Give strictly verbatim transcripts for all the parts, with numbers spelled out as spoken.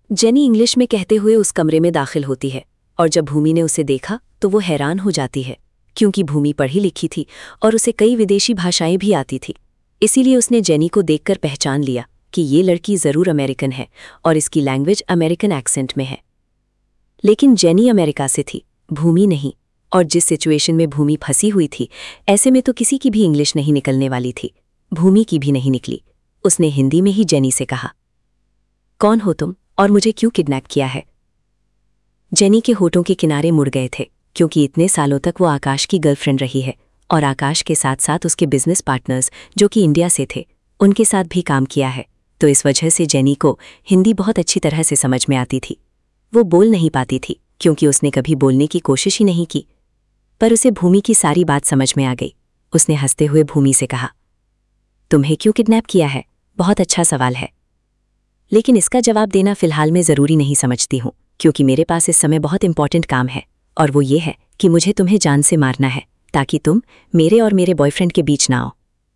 Jenny English में कहते हुए उस कमरे में दाखिल होती है और जब भूमि ने उसे देखा तो वो हैरान हो जाती है, क्योंकि भूमि पढ़ी लिखी थी और उसे कई विदेशी भाषाएं भी आती थी। इसीलिए उसने जेनी को देखकर पहचान लिया कि ये लड़की ज़रूर अमेरिकन है और इसकी लैंग्वेज अमेरिकन एक्सेंट में है। लेकिन जेनी अमेरिका से थी, भूमि नहीं, और जिस सिचुएशन में भूमि फंसी हुई थी, ऐसे में तो किसी की भी इंग्लिश नहीं निकलने वाली थी। भूमि की भी नहीं निकली। उसने हिंदी में ही जेनी से कहा, कौन हो तुम और मुझे क्यों किडनैप किया है? जेनी के होठों के किनारे मुड़ गए थे, क्योंकि इतने सालों तक वो आकाश की गर्लफ्रेंड रही है और आकाश के साथ साथ उसके बिजनेस पार्टनर्स जो कि इंडिया से थे, उनके साथ भी काम किया है। तो इस वजह से जेनी को हिंदी बहुत अच्छी तरह से समझ में आती थी। वो बोल नहीं पाती थी क्योंकि उसने कभी बोलने की कोशिश ही नहीं की, पर उसे भूमि की सारी बात समझ में आ गई। उसने हंसते हुए भूमि से कहा, तुम्हें क्यों किडनैप किया है? बहुत अच्छा सवाल है, लेकिन इसका जवाब देना फिलहाल मैं ज़रूरी नहीं समझती हूँ, क्योंकि मेरे पास इस समय बहुत इंपॉर्टेंट काम है, और वो ये है कि मुझे तुम्हें जान से मारना है ताकि तुम मेरे और मेरे बॉयफ्रेंड के बीच ना आओ।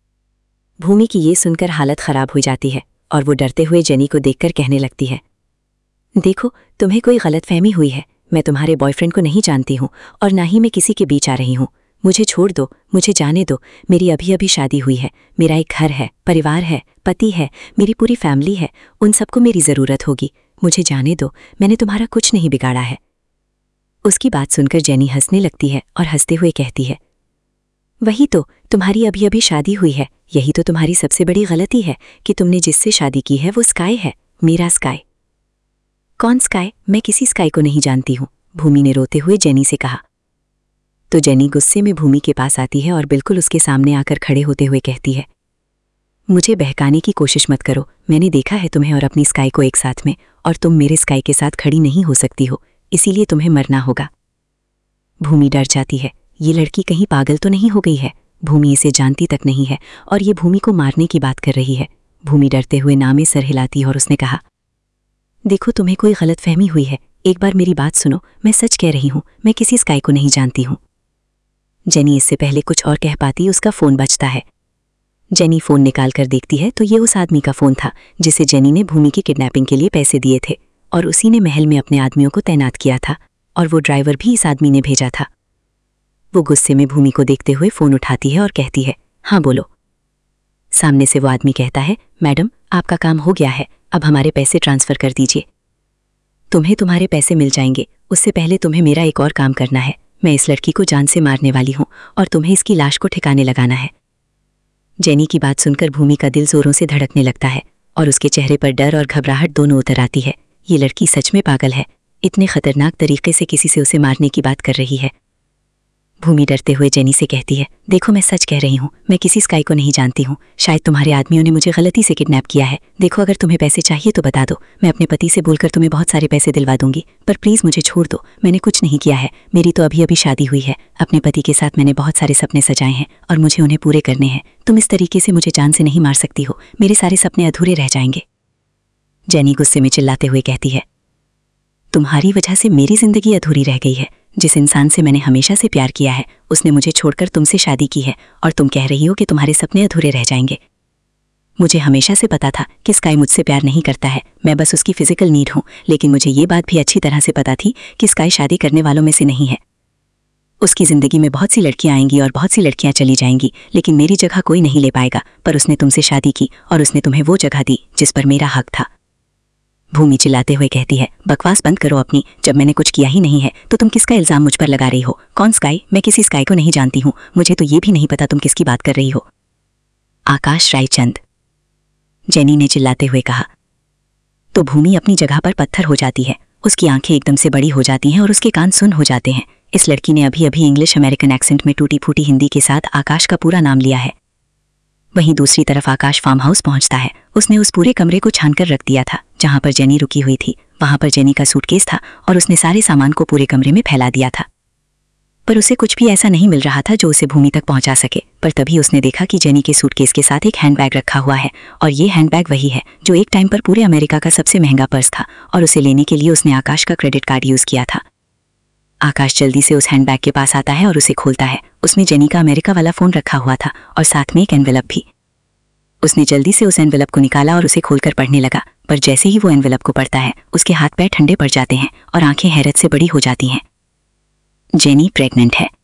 भूमि की ये सुनकर हालत ख़राब हो जाती है और वो डरते हुए जेनी को देखकर कहने लगती है, देखो, तुम्हें कोई गलतफहमी हुई है। मैं तुम्हारे बॉयफ्रेंड को नहीं जानती हूँ और ना ही मैं किसी के बीच आ रही हूँ। मुझे छोड़ दो, मुझे जाने दो। मेरी अभी अभी शादी हुई है, मेरा एक घर है, परिवार है, पति है, मेरी पूरी फैमिली है, उन सबको मेरी ज़रूरत होगी। मुझे जाने दो, मैंने तुम्हारा कुछ नहीं बिगाड़ा है। उसकी बात सुनकर जेनी हंसने लगती है और हंसते हुए कहती है, वही तो, तुम्हारी अभी अभी शादी हुई है। यही तो तुम्हारी सबसे बड़ी गलती है कि तुमने जिससे शादी की है वो स्काई है, मेरा स्काई। कौन स्काई? मैं किसी स्काई को नहीं जानती हूँ, भूमि ने रोते हुए जेनी से कहा। तो जेनी गुस्से में भूमि के पास आती है और बिल्कुल उसके सामने आकर खड़े होते हुए कहती है, मुझे बहकाने की कोशिश मत करो। मैंने देखा है तुम्हें और अपनी स्काई को एक साथ में, और तुम मेरे स्काई के साथ खड़ी नहीं हो सकती हो, इसीलिए तुम्हें मरना होगा। भूमि डर जाती है, ये लड़की कहीं पागल तो नहीं हो गई है? भूमि इसे जानती तक नहीं है और ये भूमि को मारने की बात कर रही है। भूमि डरते हुए ना में सर हिलाती है और उसने कहा, देखो, तुम्हें कोई गलतफहमी हुई है। एक बार मेरी बात सुनो, मैं सच कह रही हूँ, मैं किसी स्काई को नहीं जानती हूँ। जेनी इससे पहले कुछ और कह पाती उसका फ़ोन बजता है। जेनी फ़ोन निकाल कर देखती है तो ये उस आदमी का फ़ोन था जिसे जेनी ने भूमि की किडनैपिंग के लिए पैसे दिए थे, और उसी ने महल में अपने आदमियों को तैनात किया था, और वो ड्राइवर भी इस आदमी ने भेजा था। वो गुस्से में भूमि को देखते हुए फ़ोन उठाती है और कहती है, हाँ बोलो। सामने से वो आदमी कहता है, मैडम, आपका काम हो गया है, अब हमारे पैसे ट्रांसफ़र कर दीजिए। तुम्हें तुम्हारे पैसे मिल जाएंगे, उससे पहले तुम्हें मेरा एक और काम करना है। मैं इस लड़की को जान से मारने वाली हूँ और तुम्हें इसकी लाश को ठिकाने लगाना है। जेनी की बात सुनकर भूमि का दिल जोरों से धड़कने लगता है और उसके चेहरे पर डर और घबराहट दोनों उतर आती है। ये लड़की सच में पागल है, इतने खतरनाक तरीके से किसी से उसे मारने की बात कर रही है। भूमि डरते हुए जेनी से कहती है, देखो, मैं सच कह रही हूँ, मैं किसी स्काई को नहीं जानती हूँ। शायद तुम्हारे आदमियों ने मुझे गलती से किडनैप किया है। देखो, अगर तुम्हें पैसे चाहिए तो बता दो, मैं अपने पति से बोलकर तुम्हें बहुत सारे पैसे दिलवा दूंगी, पर प्लीज़ मुझे छोड़ दो। मैंने कुछ नहीं किया है, मेरी तो अभी अभी शादी हुई है। अपने पति के साथ मैंने बहुत सारे सपने सजाए हैं और मुझे उन्हें पूरे करने हैं। तुम इस तरीके से मुझे जान से नहीं मार सकती हो, मेरे सारे सपने अधूरे रह जाएंगे। जेनी गुस्से में चिल्लाते हुए कहती है, तुम्हारी वजह से मेरी जिंदगी अधूरी रह गई है। जिस इंसान से मैंने हमेशा से प्यार किया है, उसने मुझे छोड़कर तुमसे शादी की है, और तुम कह रही हो कि तुम्हारे सपने अधूरे रह जाएंगे। मुझे हमेशा से पता था कि स्काई मुझसे प्यार नहीं करता है, मैं बस उसकी फिजिकल नीड हूँ, लेकिन मुझे ये बात भी अच्छी तरह से पता थी कि स्काई शादी करने वालों में से नहीं है। उसकी ज़िंदगी में बहुत सी लड़कियां आएंगी और बहुत सी लड़कियां चली जाएंगी, लेकिन मेरी जगह कोई नहीं ले पाएगा। पर उसने तुमसे शादी की और उसने तुम्हें वो जगह दी जिस पर मेरा हक था। भूमि चिल्लाते हुए कहती है, बकवास बंद करो अपनी। जब मैंने कुछ किया ही नहीं है तो तुम किसका इल्ज़ाम मुझ पर लगा रही हो? कौन स्काई? मैं किसी स्काई को नहीं जानती हूँ। मुझे तो ये भी नहीं पता तुम किसकी बात कर रही हो। आकाश रायचंद, जेनी ने चिल्लाते हुए कहा। तो भूमि अपनी जगह पर पत्थर हो जाती है, उसकी आंखें एकदम से बड़ी हो जाती हैं और उसके कान सुन हो जाते हैं। इस लड़की ने अभी अभी इंग्लिश अमेरिकन एक्सेंट में टूटी फूटी हिंदी के साथ आकाश का पूरा नाम लिया है। वहीं दूसरी तरफ आकाश फार्म हाउस पहुंचता है। उसने उस पूरे कमरे को छानकर रख दिया था जहां पर जेनी रुकी हुई थी। वहां पर जेनी का सूटकेस था और उसने सारे सामान को पूरे कमरे में फैला दिया था, पर उसे कुछ भी ऐसा नहीं मिल रहा था जो उसे भूमि तक पहुंचा सके। पर तभी उसने देखा कि जेनी के सूटकेस के साथ एक हैंडबैग रखा हुआ है, और ये हैंडबैग वही है जो एक टाइम पर पूरे अमेरिका का सबसे महंगा पर्स था, और उसे लेने के लिए उसने आकाश का क्रेडिट कार्ड यूज़ किया था। आकाश जल्दी से उस हैंडबैग के पास आता है और उसे खोलता है। उसमें जेनी का अमेरिका वाला फ़ोन रखा हुआ था और साथ में एक एनवेलप भी। उसने जल्दी से उस एनवेलप को निकाला और उसे खोलकर पढ़ने लगा। पर जैसे ही वो एनवेलप को पढ़ता है उसके हाथ पैर ठंडे पड़ जाते हैं और आंखें हैरत से बड़ी हो जाती हैं। जेनी प्रेग्नेंट है।